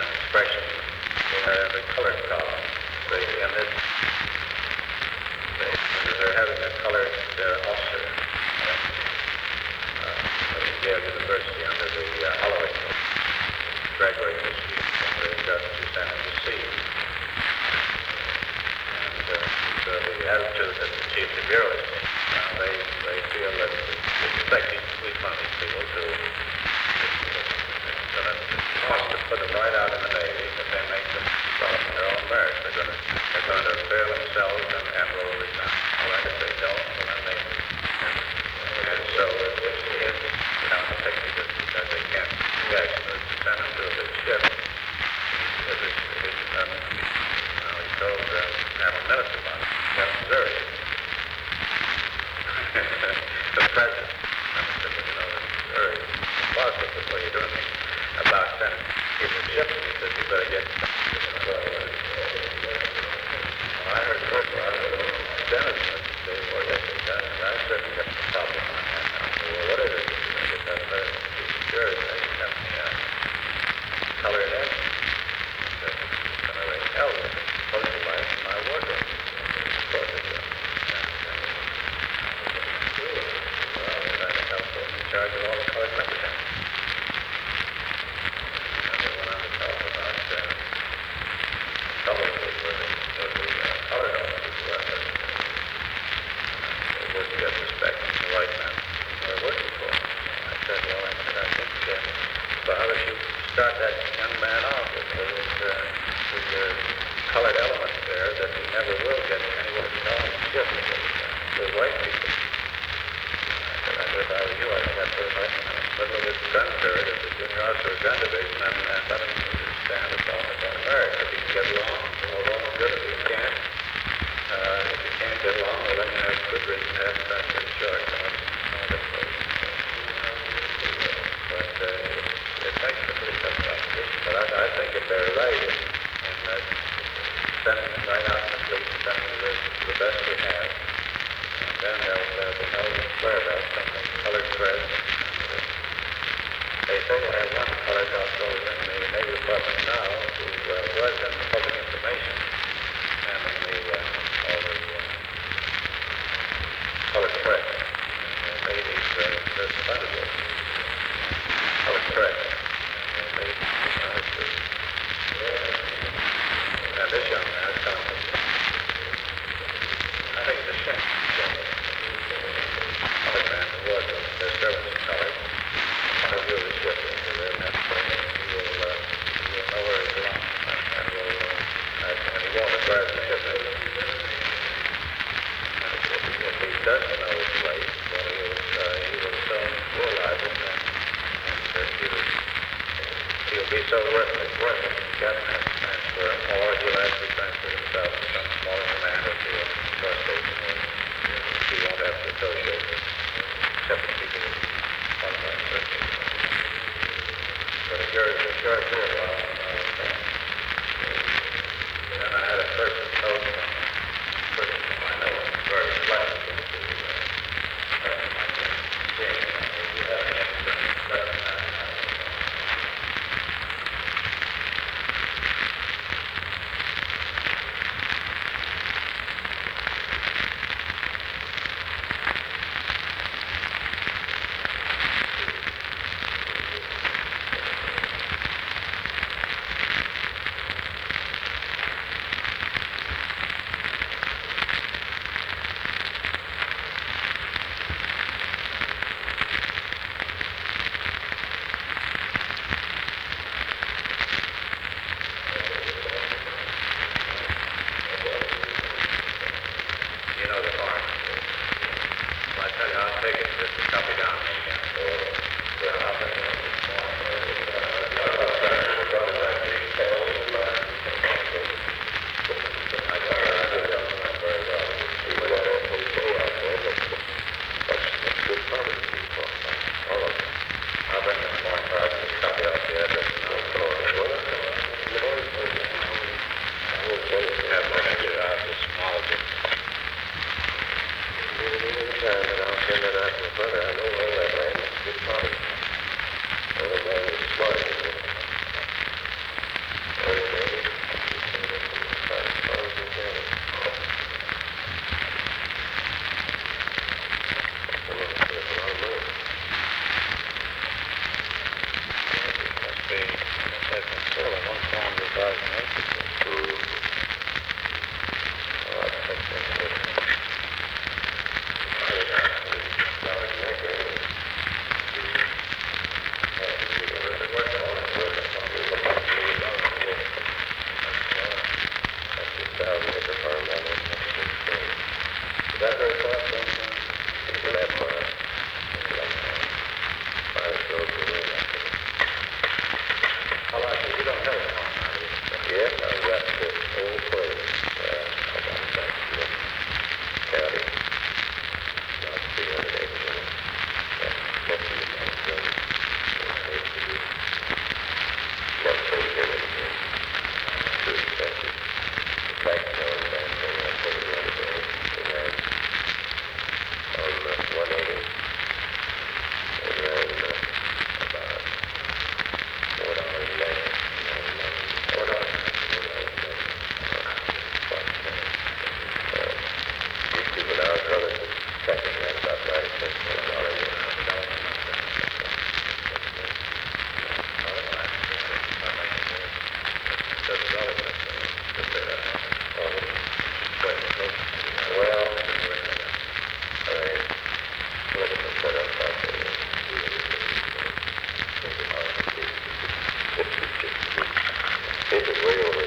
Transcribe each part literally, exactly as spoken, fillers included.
an expression, uh, the colored column. They, in this, they, they're having a colored uh, officer uh, at Yale University under the uh, Holloway Gregory History of the Justice of San Francisco. And uh, so the attitude that the chief of the bureau is taking, uh, they, they feel that it's expecting police on these people to cost to put them right out in the Navy if they make them develop on their own merits. They're going to, they're going to fail themselves and, and will resign. All right, if they don't, well, then they... And so it's, it's you know, the technique is because they can't actually send them to a big ship. If it's, if it's um, you know, he told uh, Admiral Minister about it, Captain Missouri. The president, you know, Missouri, boss of the way you're doing things. About sending people to ships, he says, you better get... Well, I heard first of all, I heard Dennis say, well, yes, I certainly got the problem on that now. So, well, what is it? I get that better. Sure, I got the uh, colored edge. It's going to raise hell with it. Supposed to life in my wardrobe. Of course it will. Well, I think I was in charge of all the colored representatives. Start that young man off with, with, uh, with the colored elements there that he never will get anywhere to know him just with white people. I said, I said, if I were you, I think I'd put him right in the middle of this gun turret of the junior officer of gun division and, and let him stand as long as on America. If he can get along, well, well, good. If he can't, uh, if he can't get along, well, then you have good reason to have him transferred to short. But uh, it makes it a pretty tough proposition. But I, I think if they're right in, in uh, sending them right out in the fleet, sending them the, the best we have, and then they'll, they'll be no whereabouts from the colored thread. They say they have one colored also in the Navy Department now who uh, was in public information and in the, uh, all the uh, colored thread. And the Navy's uh, there's funded with colored thread. And they, uh, and this young man is telling me, I think it's a shame. Colored man who was their servants in color. I'll do the ship into there, and that's when he will, uh, he will know where he belongs, and, and, will, uh, and he won't regard the ship. And if, if he doesn't know his place, well, he will, uh, he will soon realize it, and, and uh, he will, he'll be so worthless, worthless, he doesn't have to transfer him, or he'll actually transfer himself to some small commander to a shore station where he won't have to associate with separate people. But a very good short period of while, and I had a person told me, a person whom I know very flexible to uh, seeing if you have any experience better than that.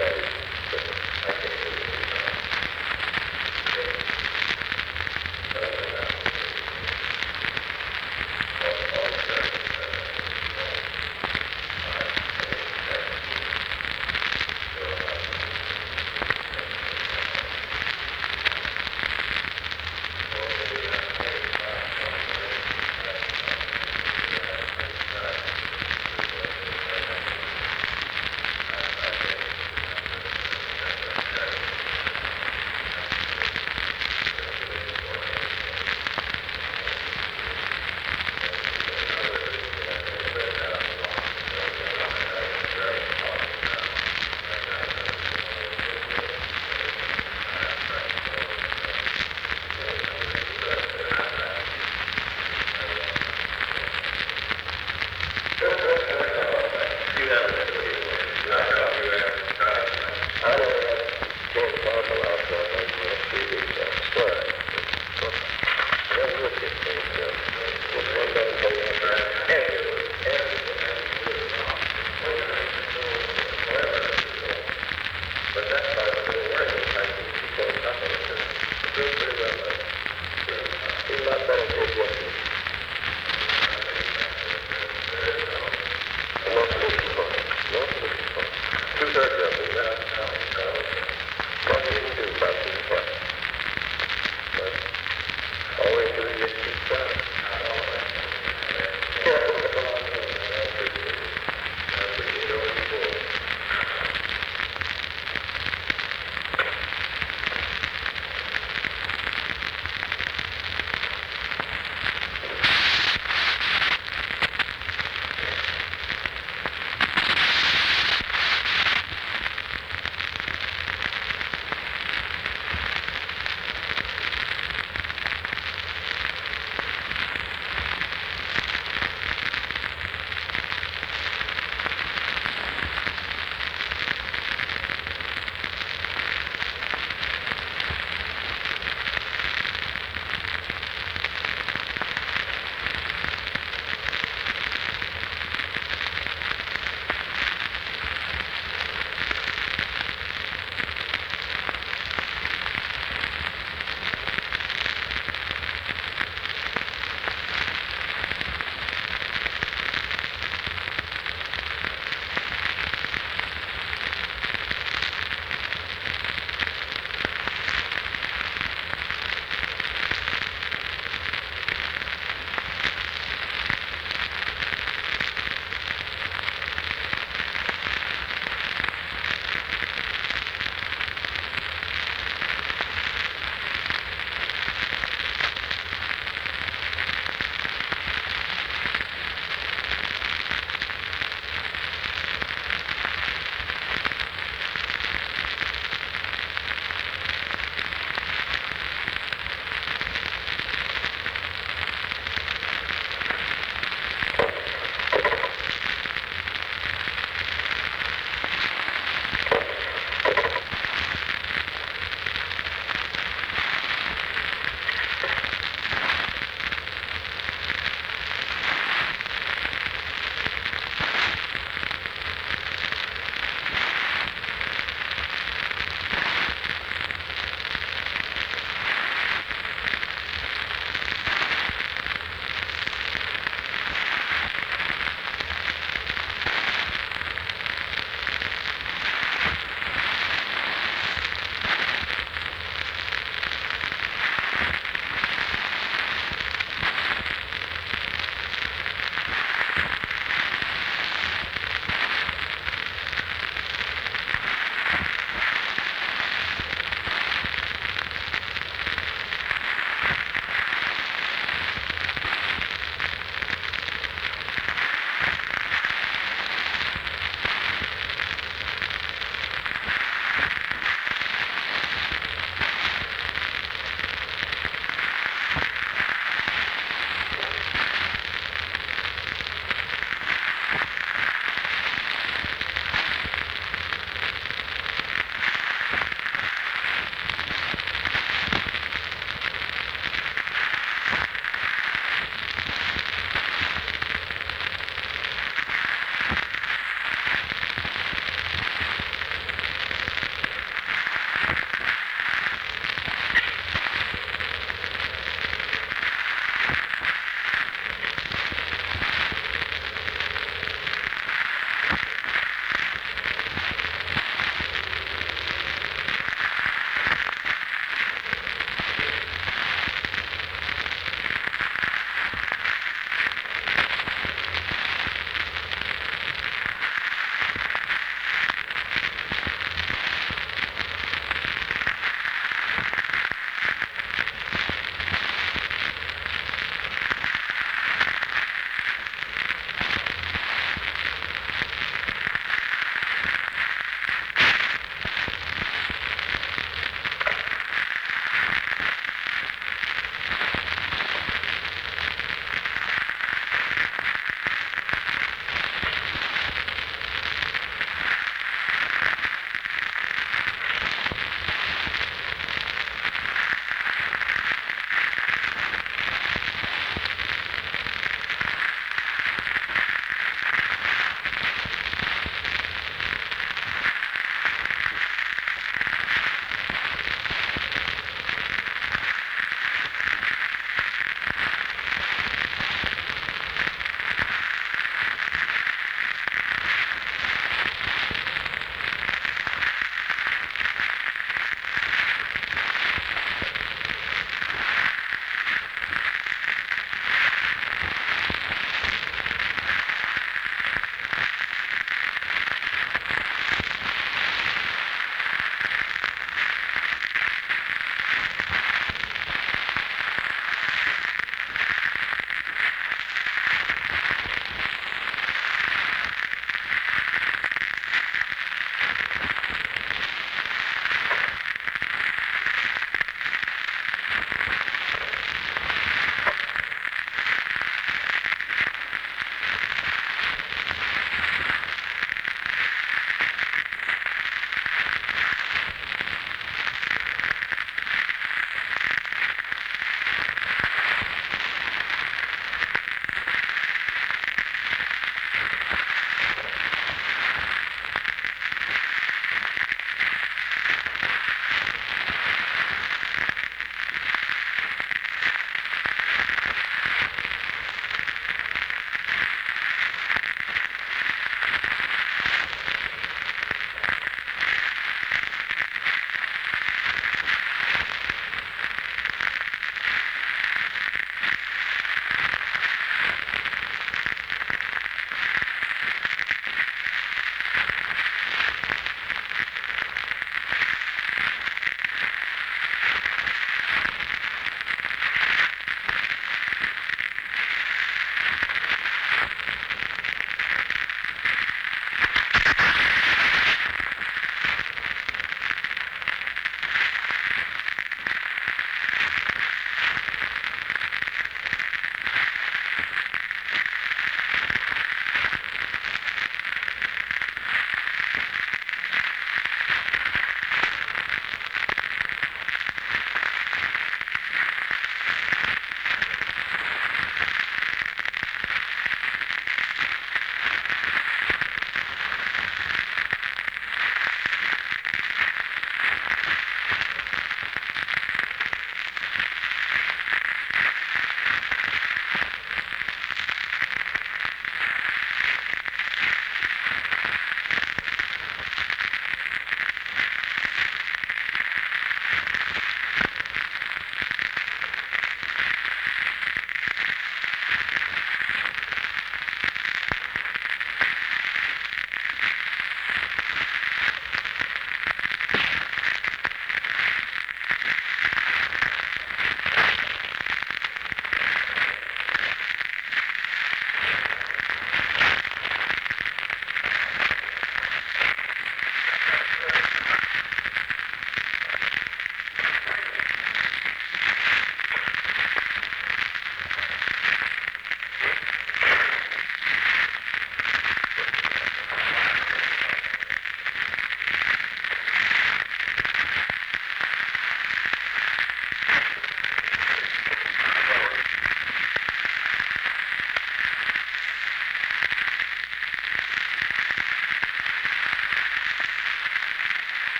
Two-thirds of it, yeah.